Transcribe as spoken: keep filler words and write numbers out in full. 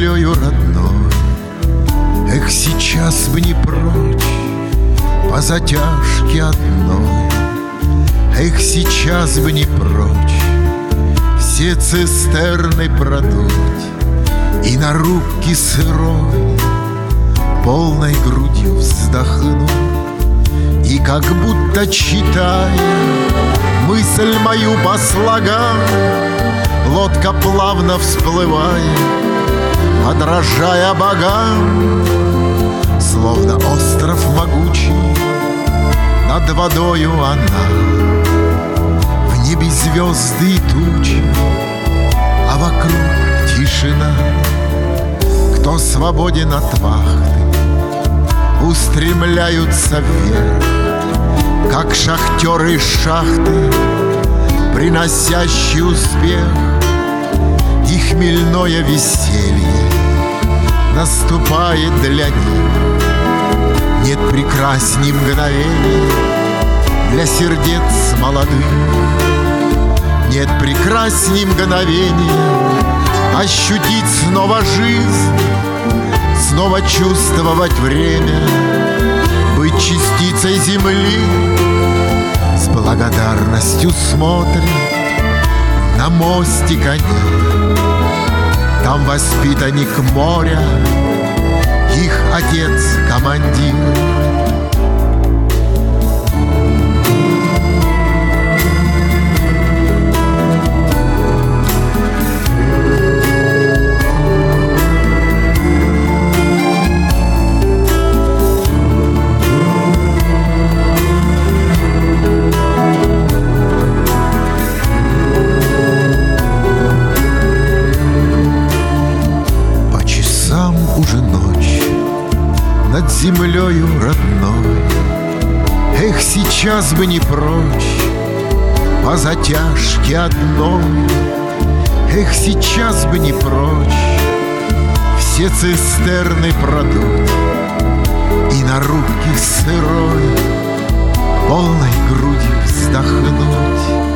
землею родной. Эх, сейчас бы не прочь по затяжке одной. Эх, сейчас бы не прочь все цистерны продуть и на рубке сырой полной грудью вздохнуть. И как будто читая мысль мою по слогам, лодка плавно всплывая, подражая богам, словно остров могучий, над водою она. В небе звезды и тучи, а вокруг тишина. Кто свободен от вахты, устремляются вверх, как шахтеры из шахты, приносящий успех. И хмельное веселье наступает для них. Нет прекрасней мгновений для сердец молодых. Нет прекрасней мгновения ощутить снова жизнь, снова чувствовать время, быть частицей земли. С благодарностью смотрят на мостик они. Там воспитанник моря, их отец-командир. Уже ночь над землею родной. Эх, сейчас бы не прочь по затяжке одной. Эх, сейчас бы не прочь все цистерны продуть и на рубке сырой полной грудью вздохнуть.